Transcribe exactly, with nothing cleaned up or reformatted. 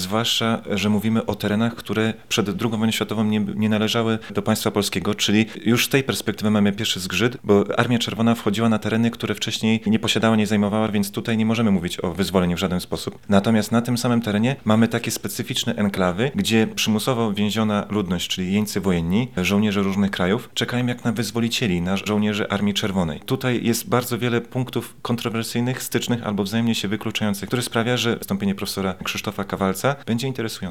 zwłaszcza, że mówimy o terenach, które przed drugą wojną światową nie, nie należały do państwa polskiego, czyli już z tej perspektywy mamy pierwszy zgrzyt, bo Armia Czerwona wchodziła na tereny, które wcześniej nie posiadała, nie zajmowała, więc tutaj nie możemy mówić o wyzwoleniu w żaden sposób. Natomiast na tym samym terenie mamy takie specyficzne enklawy, gdzie przymusowo więziona ludność, czyli jeńcy wojenni, żołnierze różnych krajów, czekają jak na wyzwolicieli, na żołnierzy Armii Czerwonej. Tutaj jest bardzo wiele punktów kontrowersyjnych, stycznych albo wzajemnie się wykluczających, które sprawia, że wystąpienie profesora Krzysztofa Kawalca będzie interesujące.